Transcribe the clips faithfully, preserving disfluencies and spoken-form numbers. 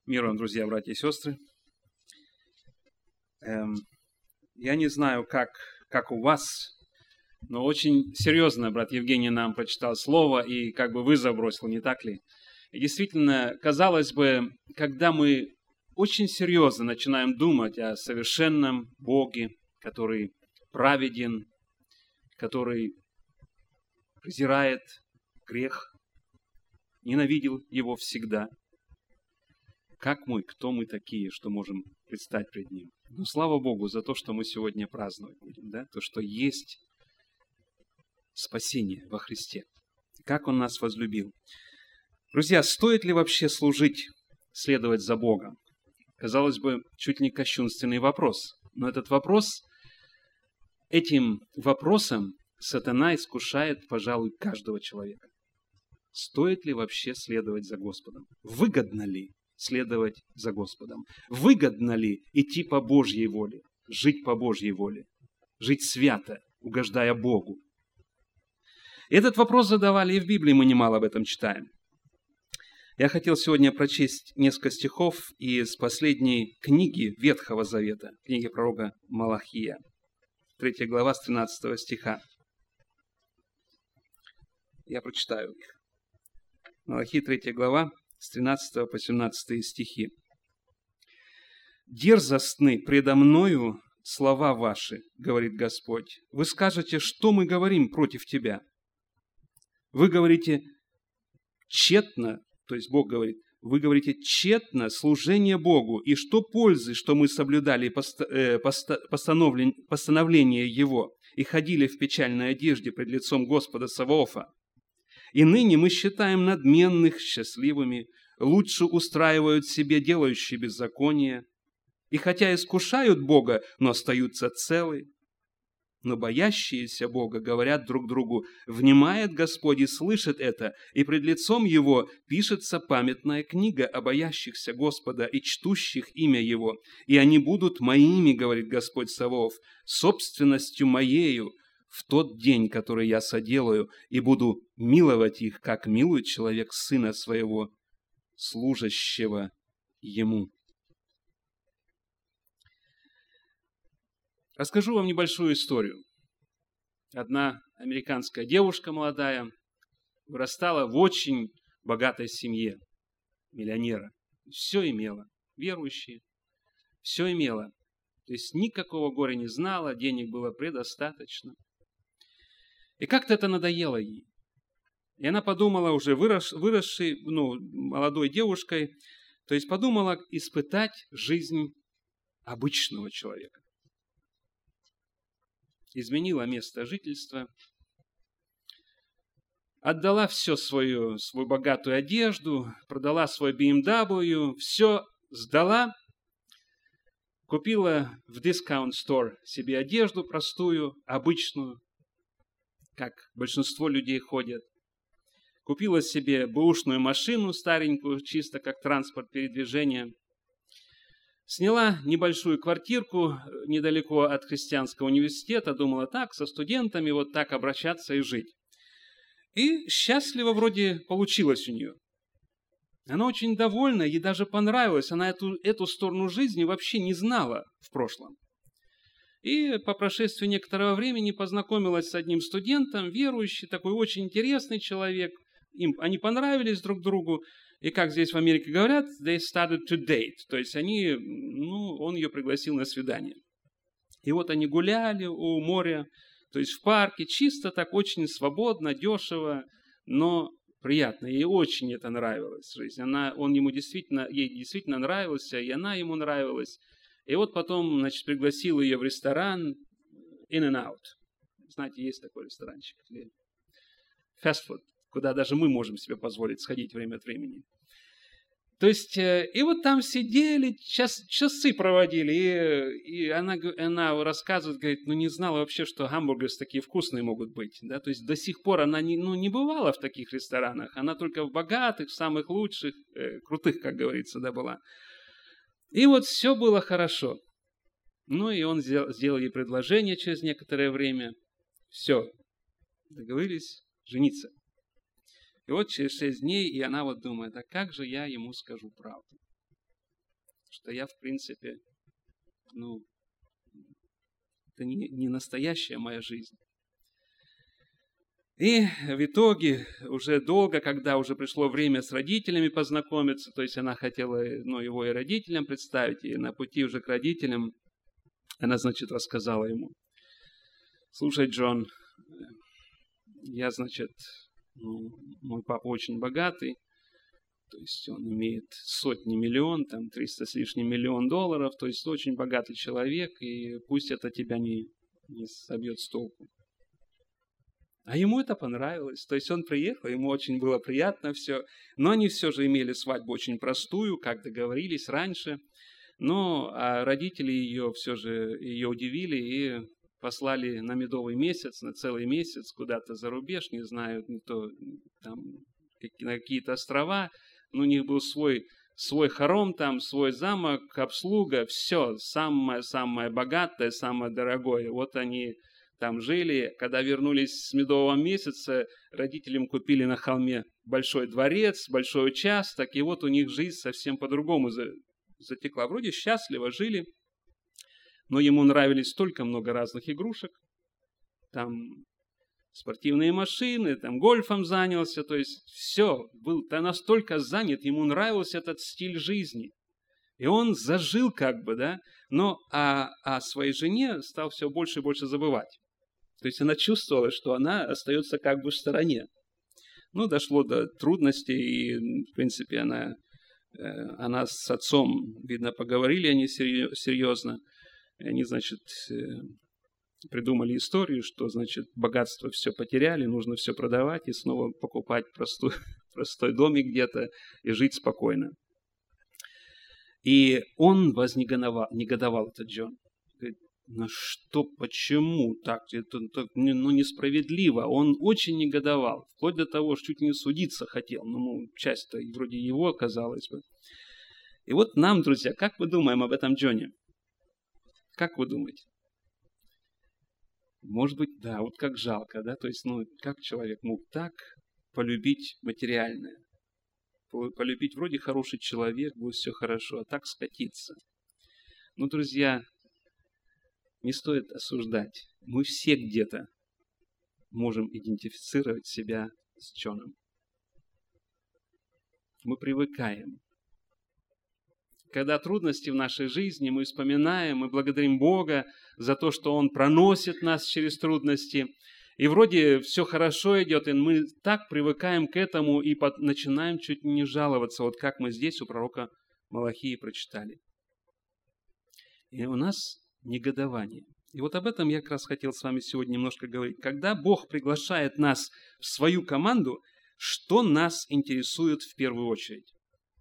Мир вам, друзья, братья и сестры. Эм, я не знаю, как, как у вас, но очень серьезно брат Евгений нам прочитал слово и как бы вызов бросил, не так ли? И действительно, казалось бы, когда мы очень серьезно начинаем думать о совершенном Боге, который праведен, который презирает грех, ненавидел его всегда, как мы, кто мы такие, что можем предстать пред Ним? Но слава Богу за то, что мы сегодня праздновать будем, да? То, что есть спасение во Христе. Как Он нас возлюбил. Друзья, стоит ли вообще служить, следовать за Богом? Казалось бы, чуть ли не кощунственный вопрос. Но этот вопрос, этим вопросом сатана искушает, пожалуй, каждого человека. Стоит ли вообще следовать за Господом? Выгодно ли следовать за Господом? Выгодно ли идти по Божьей воле, жить по Божьей воле, жить свято, угождая Богу? Этот вопрос задавали и в Библии, мы немало об этом читаем. Я хотел сегодня прочесть несколько стихов из последней книги Ветхого Завета, книги пророка Малахия, третья глава с тринадцатого стиха. Я прочитаю их. Малахия, третья глава, с тринадцатого по семнадцатый стихи. «Дерзостны предо мною слова ваши, говорит Господь. Вы скажете, что мы говорим против тебя? Вы говорите тщетно, то есть Бог говорит, вы говорите тщетно служение Богу, и что пользы, что мы соблюдали постановление Его и ходили в печальной одежде пред лицом Господа Саваофа? И ныне мы считаем надменных счастливыми, лучше устраивают себе делающие беззаконие, и хотя искушают Бога, но остаются целы. Но боящиеся Бога говорят друг другу: внимает Господь и слышит это, и пред лицом Его пишется памятная книга о боящихся Господа и чтущих имя Его. И они будут моими, говорит Господь Саваоф, собственностью моею, в тот день, который я соделаю, и буду миловать их, как милует человек сына своего, служащего ему». Расскажу вам небольшую историю. Одна американская девушка молодая вырастала в очень богатой семье миллионера. Все имела, верующие, все имела. То есть никакого горя не знала, денег было предостаточно. И как-то это надоело ей. И она подумала, уже вырос, выросшей, ну, молодой девушкой, то есть подумала испытать жизнь обычного человека. Изменила место жительства, отдала все свою, свою богатую одежду, продала свой би эм дабл ю, все сдала, купила в дискаунт стор себе одежду простую, обычную, как большинство людей ходят. Купила себе бэушную машину старенькую, чисто как транспорт передвижения. Сняла небольшую квартирку недалеко от христианского университета. Думала, так, со студентами вот так обращаться и жить. И счастливо вроде получилось у нее. Она очень довольна, ей даже понравилось. Она эту, эту сторону жизни вообще не знала в прошлом. И по прошествии некоторого времени познакомилась с одним студентом, верующий, такой очень интересный человек. Им, они понравились друг другу. И как здесь в Америке говорят, they started to date. То есть они, ну, он ее пригласил на свидание. И вот они гуляли у моря, то есть в парке, чисто так, очень свободно, дешево, но приятно. Ей очень это нравилось, жизнь. Она, он ему действительно, ей действительно нравился, и она ему нравилась. И вот потом, значит, пригласил ее в ресторан In-N-Out. Знаете, есть такой ресторанчик. Fast food, куда даже мы можем себе позволить сходить время от времени. То есть, и вот там сидели, час, часы проводили, и, и она, она рассказывает, говорит, ну не знала вообще, что гамбургеры такие вкусные могут быть. Да? То есть до сих пор она не, ну, не бывала в таких ресторанах, она только в богатых, самых лучших, э, крутых, как говорится, да, была. И вот все было хорошо. Ну и он сделал, сделал ей предложение через некоторое время. Все, договорились жениться. И вот через шесть дней, и она вот думает, а как же я ему скажу правду? что я, в принципе, ну, это не, не настоящая моя жизнь. И в итоге уже долго, когда уже пришло время с родителями познакомиться, то есть она хотела, ну, его и родителям представить, и на пути уже к родителям она, значит, рассказала ему: слушай, Джон, я, значит, ну, мой папа очень богатый, то есть он имеет сотни миллион, там триста с лишним миллион долларов, то есть очень богатый человек, и пусть это тебя не, не собьет с толку. А ему это понравилось, то есть он приехал, ему очень было приятно все, но они все же имели свадьбу очень простую, как договорились раньше, но а родители ее все же ее удивили и послали на медовый месяц, на целый месяц куда-то за рубеж, не знаю, не то там на какие-то острова, но у них был свой, свой хором там, свой замок, обслуга, все, самое-самое богатое, самое дорогое. Вот они там жили. Когда вернулись с медового месяца, родителям купили на холме большой дворец, большой участок, и вот у них жизнь совсем по-другому затекла. Вроде счастливо жили, но ему нравились столько много разных игрушек, там спортивные машины, там гольфом занялся, то есть все, был настолько занят, ему нравился этот стиль жизни. И он зажил как бы, да, но о, о своей жене стал все больше и больше забывать. То есть она чувствовала, что она остается как бы в стороне. Ну, дошло до трудностей, и, в принципе, она, она с отцом, видно, поговорили они серьезно. И они, значит, придумали историю, что, значит, богатство все потеряли, нужно все продавать и снова покупать простой, простой домик где-то и жить спокойно. И он вознегодовал, негодовал, этот Джон. Говорит, ну что, почему так? Это, это ну, несправедливо. Он очень негодовал, вплоть до того, что чуть не судиться хотел. Ну, часть-то вроде его, казалось бы. И вот нам, друзья, как мы думаем об этом Джоне? Как вы думаете? Может быть, да, вот как жалко, да? То есть, ну, как человек мог так полюбить материальное? Полюбить, вроде хороший человек, будет все хорошо, а так скатиться. Ну, друзья, не стоит осуждать. Мы все где-то можем идентифицировать себя с Джоном. Мы привыкаем. Когда трудности в нашей жизни, мы вспоминаем, мы благодарим Бога за то, что Он проносит нас через трудности. И вроде все хорошо идет, и мы так привыкаем к этому и под, начинаем чуть не жаловаться, вот как мы здесь у пророка Малахии прочитали. И у нас негодование. И вот об этом я как раз хотел с вами сегодня немножко говорить. Когда Бог приглашает нас в свою команду, что нас интересует в первую очередь?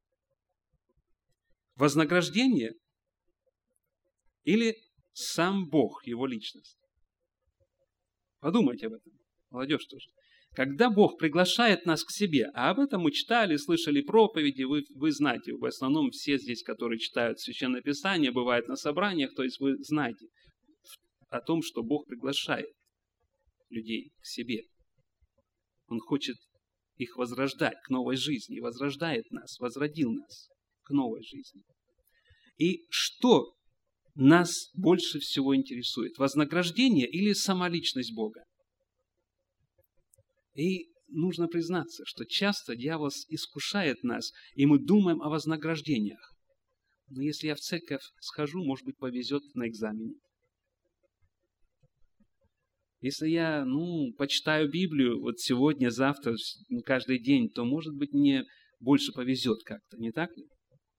Вознаграждение или сам Бог, Его личность? Подумайте об этом, молодежь тоже. Когда Бог приглашает нас к себе, а об этом мы читали, слышали проповеди, вы, вы знаете, в основном все здесь, которые читают Священное Писание, бывают на собраниях, то есть вы знаете о том, что Бог приглашает людей к себе. Он хочет их возрождать к новой жизни, и возрождает нас, возродил нас к новой жизни. И что нас больше всего интересует? Вознаграждение или сама личность Бога? И нужно признаться, что часто дьявол искушает нас, и мы думаем о вознаграждениях. Но если я в церковь схожу, может быть, повезет на экзамене. Если я, ну, почитаю Библию вот сегодня, завтра, каждый день, то, может быть, мне больше повезет как-то, не так ли?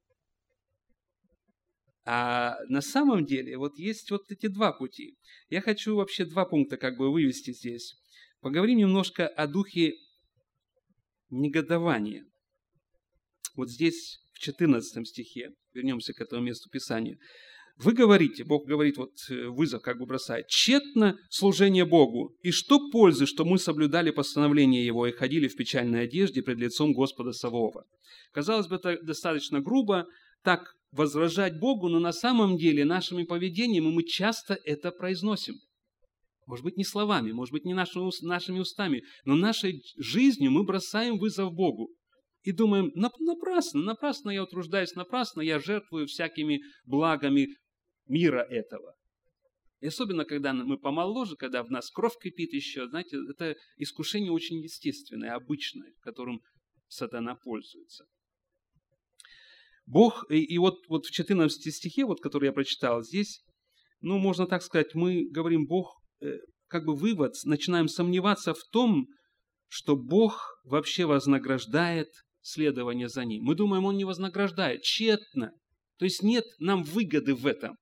А на самом деле вот есть вот эти два пути. Я хочу вообще два пункта как бы вывести здесь. Поговорим немножко о духе негодования. Вот здесь в четырнадцатом стихе, вернемся к этому месту Писания. Вы говорите, Бог говорит, вот вызов как бы бросает, тщетно служение Богу, и что пользы, что мы соблюдали постановления Его и ходили в печальной одежде пред лицом Господа Саваофа. Казалось бы, это достаточно грубо, так возражать Богу, но на самом деле нашими поведением мы часто это произносим. Может быть, не словами, может быть, не нашими устами, но нашей жизнью мы бросаем вызов Богу. и думаем, напрасно, напрасно я утруждаюсь, напрасно я жертвую всякими благами мира этого. И особенно, когда мы помоложе, когда в нас кровь кипит еще, знаете, это искушение очень естественное, обычное, которым сатана пользуется. Бог, и, и вот, вот в четырнадцатом стихе, вот, который я прочитал, здесь, ну, можно так сказать, мы говорим, Бог, э, как бы вывод, начинаем сомневаться в том, что Бог вообще вознаграждает следование за Ним. Мы думаем, Он не вознаграждает, тщетно. То есть нет нам выгоды в этом.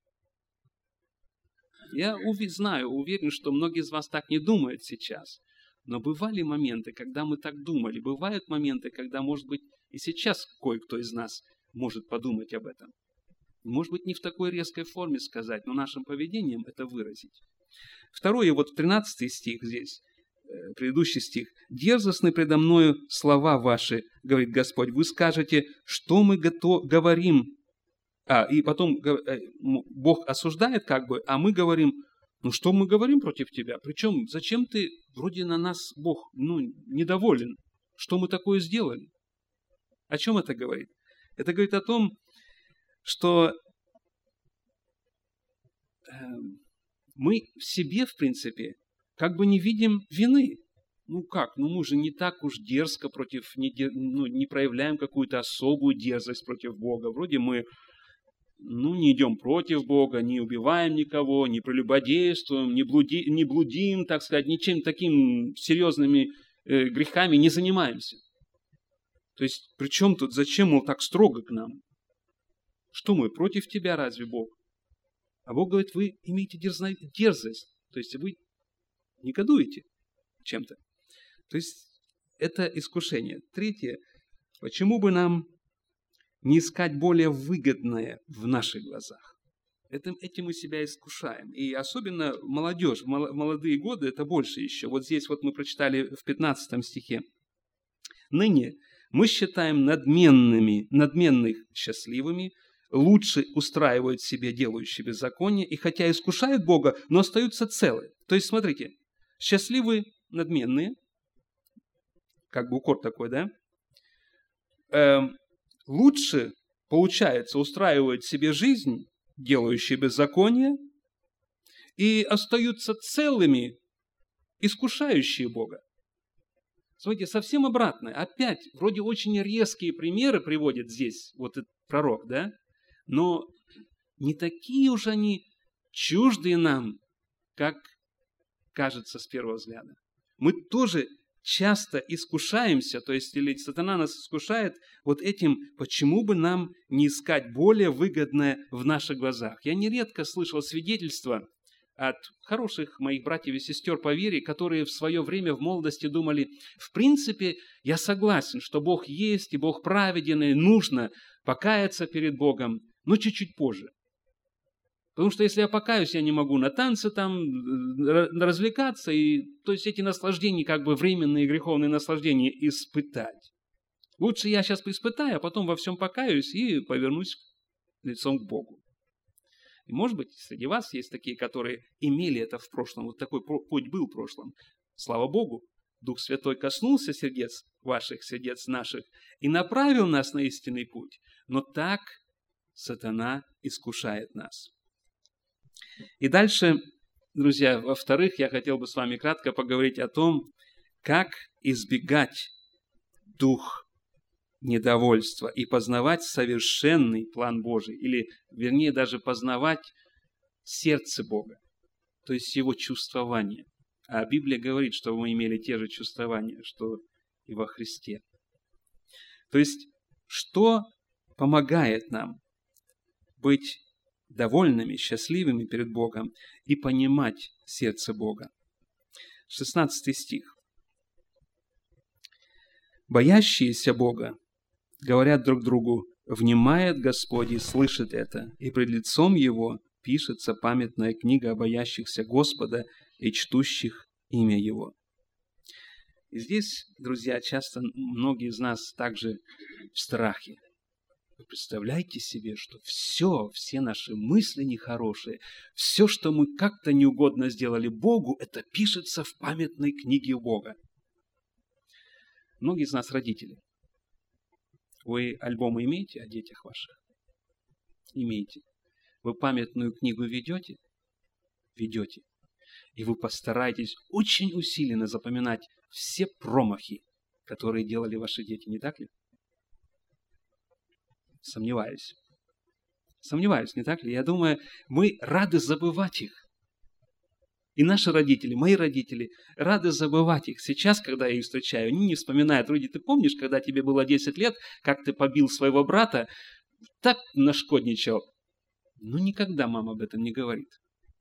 Я уви- знаю, уверен, что многие из вас так не думают сейчас. Но бывали моменты, когда мы так думали. Бывают моменты, когда, может быть, и сейчас кое-кто из нас может подумать об этом. Может быть, не в такой резкой форме сказать, но нашим поведением это выразить. Второе, вот тринадцатый стих здесь, предыдущий стих. «Дерзостны предо мною слова ваши, говорит Господь, вы скажете, что мы готов, говорим». А, и потом Бог осуждает как бы, а мы говорим, ну что мы говорим против тебя? Причем, зачем ты, вроде на нас Бог, ну, недоволен? Что мы такое сделали? О чем это говорит? Это говорит о том, что э, мы в себе, в принципе, как бы не видим вины. Ну как, ну мы же не так уж дерзко против, не, ну, не проявляем какую-то особую дерзость против Бога. Вроде мы ну, не идем против Бога, не убиваем никого, не прелюбодействуем, не, блуди, не блудим, так сказать, ничем таким серьезными э, грехами не занимаемся. То есть, при чем тут, зачем, мол, так строго к нам? Что мы, против тебя разве Бог? А Бог говорит, вы имеете дерзно, дерзость, то есть вы негодуете чем-то. То есть, это искушение. Третье, почему бы нам не искать более выгодное в наших глазах? Этим, этим мы себя искушаем. И особенно молодежь, в молодые годы это больше еще. Вот здесь вот мы прочитали в пятнадцатом стихе. «Ныне мы считаем надменными, надменных счастливыми, лучше устраивают себе делающие беззаконие, и хотя искушают Бога, но остаются целы». То есть, смотрите, счастливы надменные, как бы укор такой, да? Эм, лучше, получается, устраивают себе жизнь, делающие беззаконие, и остаются целыми, искушающие Бога. Смотрите, совсем обратно. Опять, вроде очень резкие примеры приводит здесь вот этот пророк, да? Но не такие уж они чуждые нам, как кажется с первого взгляда. Мы тоже часто искушаемся, то есть или сатана нас искушает вот этим, почему бы нам не искать более выгодное в наших глазах. Я нередко слышал свидетельства от хороших моих братьев и сестер по вере, которые в свое время в молодости думали, в принципе, я согласен, что Бог есть, и Бог праведен, и нужно покаяться перед Богом, но чуть-чуть позже. Потому что если я покаюсь, я не могу на танцы там развлекаться, и, то есть эти наслаждения, как бы временные греховные наслаждения испытать. Лучше я сейчас поиспытаю, а потом во всем покаюсь и повернусь лицом к Богу. И может быть, среди вас есть такие, которые имели это в прошлом, вот такой путь был в прошлом. Слава Богу, Дух Святой коснулся сердец ваших, сердец наших и направил нас на истинный путь. Но так сатана искушает нас. И дальше, друзья, во-вторых, я хотел бы с вами кратко поговорить о том, как избегать дух недовольства и познавать совершенный план Божий, или, вернее, даже познавать сердце Бога, то есть Его чувствование. А Библия говорит, что мы имели те же чувствования, что и во Христе. То есть, что помогает нам быть довольными, счастливыми перед Богом и понимать сердце Бога? шестнадцатый стих. «Боящиеся Бога говорят друг другу, внимает Господь и слышит это, и пред лицом Его пишется памятная книга о боящихся Господа и чтущих имя Его». И здесь, друзья, часто многие из нас также в страхе. Вы представляете себе, что все, все наши мысли нехорошие, все, что мы как-то неугодно сделали Богу, это пишется в памятной книге Бога. Многие из нас родители. Вы альбомы имеете о детях ваших? Имеете. Вы памятную книгу ведете? Ведете. И вы постарайтесь очень усиленно запоминать все промахи, которые делали ваши дети, не так ли? Сомневаюсь. Сомневаюсь, не так ли? Я думаю, мы рады забывать их. И наши родители, мои родители, рады забывать их. Сейчас, когда я их встречаю, они не вспоминают. Руди, ты помнишь, когда тебе было десять лет, как ты побил своего брата, так нашкодничал? Ну, никогда мама об этом не говорит.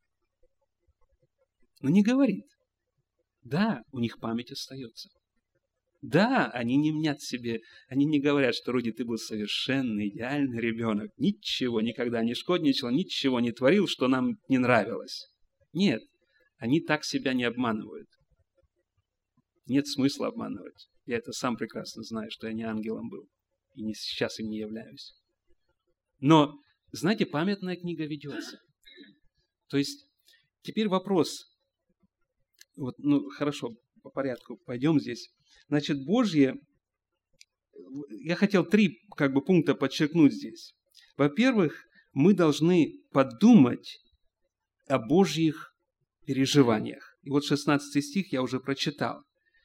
Ну, не говорит. Да, у них память остается. Да, они не мнят себе, они не говорят, что, Руди, ты был совершенный, идеальный ребенок. Ничего никогда не шкодничал, ничего не творил, что нам не нравилось. Нет. Они так себя не обманывают. Нет смысла обманывать. Я это сам прекрасно знаю, что я не ангелом был. И не, сейчас им не являюсь. Но, знаете, памятная книга ведется. То есть, теперь вопрос. Вот, ну, хорошо, по порядку пойдем здесь. Значит, Божье... Я хотел три как бы, пункта подчеркнуть здесь. Во-первых, мы должны подумать о Божьих переживаниях. И вот шестнадцатый стих я уже прочитал.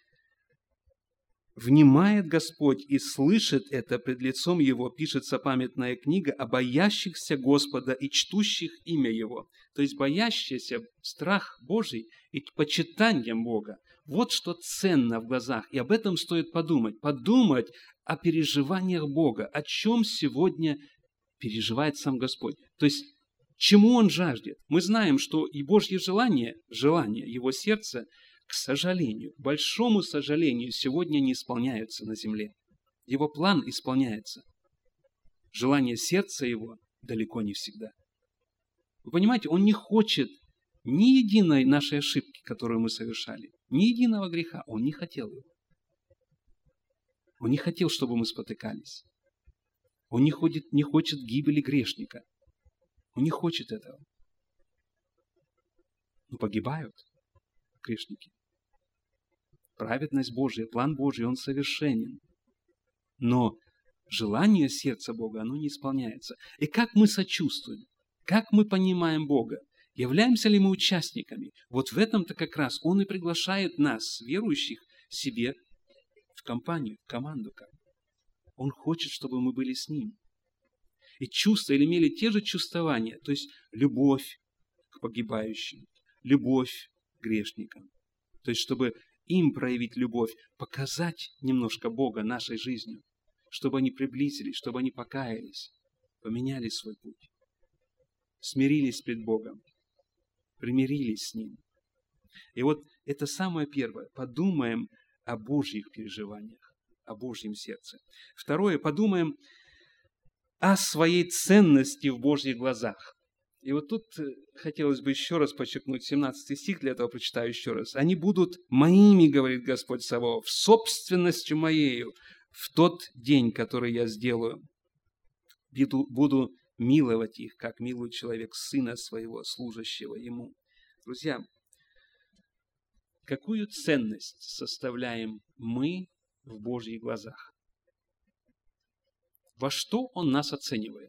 «Внимает Господь и слышит это пред лицом Его», пишется памятная книга, «о боящихся Господа и чтущих имя Его». То есть боящийся, страх Божий и почитанием Бога. Вот что ценно в глазах. И об этом стоит подумать. Подумать о переживаниях Бога. О чем сегодня переживает сам Господь. То есть чему Он жаждет? Мы знаем, что и Божье желание, желание Его сердца, к сожалению, большому сожалению, сегодня не исполняются на земле. Его план исполняется. Желание сердца Его далеко не всегда. Вы понимаете, Он не хочет ни единой нашей ошибки, которую мы совершали, ни единого греха. Он не хотел его. Он не хотел, чтобы мы спотыкались. Он не, ходит, не хочет гибели грешника. Он не хочет этого. Но погибают грешники. Праведность Божия, план Божий, он совершенен. Но желание сердца Бога, оно не исполняется. И как мы сочувствуем, как мы понимаем Бога, являемся ли мы участниками? Вот в этом-то как раз Он и приглашает нас, верующих, себе в компанию, в команду. Он хочет, чтобы мы были с Ним. И чувства, или имели те же чувствования, то есть любовь к погибающим, любовь к грешникам. То есть, чтобы им проявить любовь, показать немножко Бога нашей жизнью, чтобы они приблизились, чтобы они покаялись, поменяли свой путь, смирились пред Богом, примирились с Ним. И вот это самое первое. Подумаем о Божьих переживаниях, о Божьем сердце. Второе. Подумаем о своей ценности в Божьих глазах. И вот тут хотелось бы еще раз подчеркнуть семнадцатый стих, для этого прочитаю еще раз. «Они будут моими, говорит Господь Саваоф, собственностью моею в тот день, который я сделаю. Буду, буду миловать их, как милует человек сына своего, служащего ему». Друзья, какую ценность составляем мы в Божьих глазах? Во что Он нас оценивает?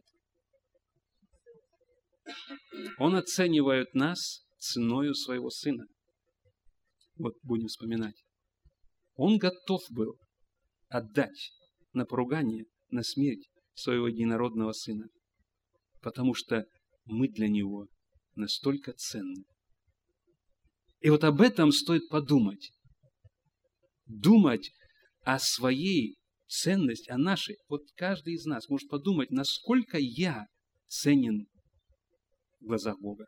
Он оценивает нас ценою своего Сына. Вот будем вспоминать. Он готов был отдать на поругание, на смерть своего единородного Сына, потому что мы для Него настолько ценны. И вот об этом стоит подумать. Думать о своей ценности, о нашей. Вот каждый из нас может подумать, насколько я ценен в глазах Бога.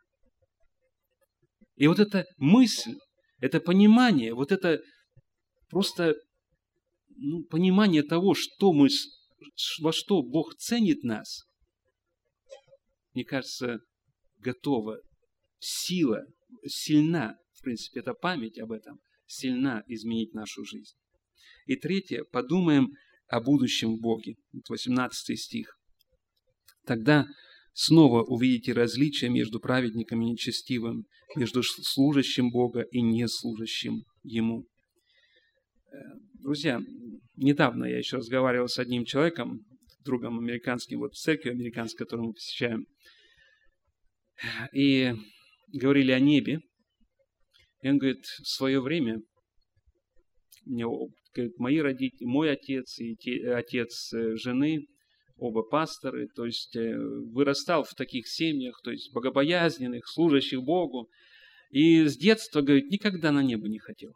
И вот эта мысль, это понимание, вот это просто ну, понимание того, что мы, во что Бог ценит нас, мне кажется, готова, сила, сильна, в принципе, эта память об этом, сильна изменить нашу жизнь. И третье, подумаем о будущем в Боге. восемнадцатый стих. «Тогда снова увидите различия между праведником и нечестивым, между служащим Бога и неслужащим Ему». Друзья, недавно я еще разговаривал с одним человеком, другом американским, вот в церкви американской, которую мы посещаем, и говорили о небе. И он говорит, в свое время, мне, говорит, мои родители, мой отец и те, отец жены, оба пасторы, то есть вырастал в таких семьях, то есть богобоязненных, служащих Богу. И с детства, говорит, никогда на небо не хотел.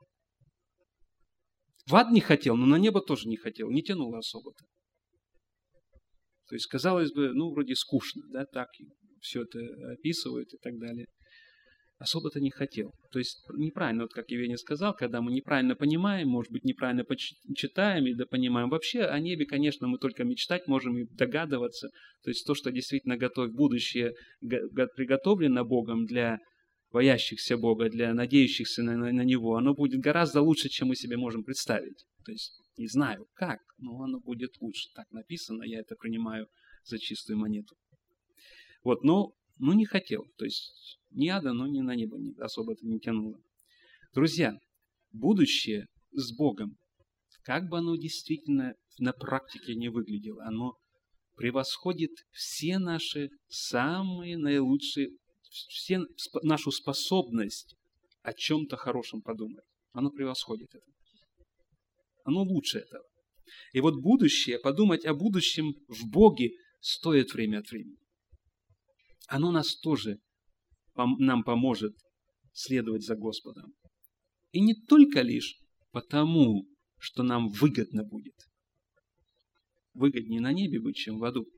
В ад не хотел, но на небо тоже не хотел, не тянуло особо-то. То есть, казалось бы, ну, вроде скучно, да, так все это описывают и так далее. Особо-то не хотел. То есть, неправильно, вот как Евгений сказал, когда мы неправильно понимаем, может быть, неправильно читаем и допонимаем. Вообще, о небе, конечно, мы только мечтать можем и догадываться. То есть, то, что действительно готовит будущее, приготовлено Богом для боящихся Бога, для надеющихся на, на, на Него, оно будет гораздо лучше, чем мы себе можем представить. То есть, не знаю как, но оно будет лучше. Так написано, я это принимаю за чистую монету. Вот, но, но не хотел. То есть, ни ада, но ни на небо особо это не тянуло. Друзья, будущее с Богом, как бы оно действительно на практике не выглядело, оно превосходит все наши самые наилучшие, все нашу способность о чем-то хорошем подумать. Оно превосходит это. Оно лучше этого. И вот будущее, подумать о будущем в Боге стоит время от времени. Оно нас тоже, нам поможет следовать за Господом. И не только лишь потому, что нам выгодно будет. Выгоднее на небе быть, чем в аду.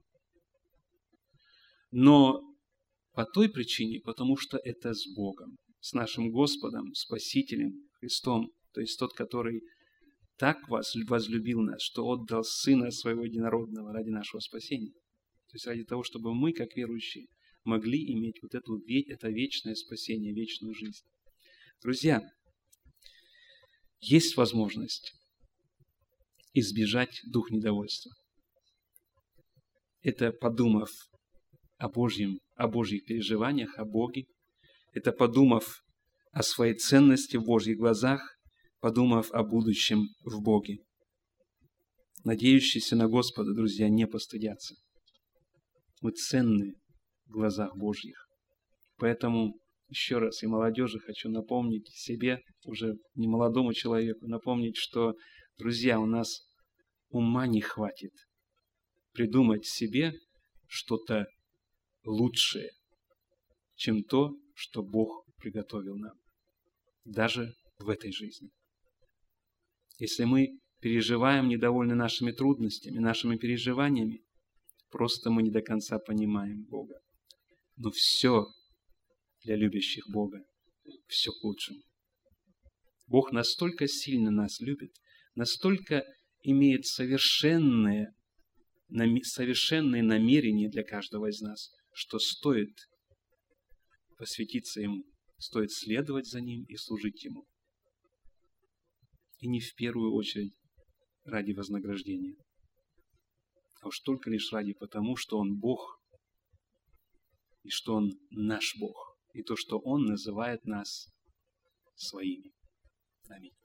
Но по той причине, потому что это с Богом, с нашим Господом, Спасителем, Христом, то есть тот, который так вас возлюбил нас, что отдал Сына Своего Единородного ради нашего спасения. То есть ради того, чтобы мы, как верующие, могли иметь вот эту, это вечное спасение, вечную жизнь. Друзья, есть возможность избежать дух недовольства. Это подумав о Божьем, о Божьих переживаниях, о Боге. Это подумав о своей ценности в Божьих глазах, подумав о будущем в Боге. Надеющиеся на Господа, друзья, не постыдятся. Мы ценны в глазах Божьих. Поэтому еще раз и молодежи хочу напомнить себе, уже не молодому человеку, напомнить, что, друзья, у нас ума не хватит придумать себе что-то лучшее, чем то, что Бог приготовил нам, даже в этой жизни. Если мы переживаем, недовольны нашими трудностями, нашими переживаниями, просто мы не до конца понимаем Бога. Но все для любящих Бога, все к лучшему. Бог настолько сильно нас любит, настолько имеет совершенные, совершенные намерения для каждого из нас, что стоит посвятиться Ему, стоит следовать за Ним и служить Ему. И не в первую очередь ради вознаграждения, а уж только лишь ради потому, что Он Бог, и что Он наш Бог, и то, что Он называет нас своими. Аминь.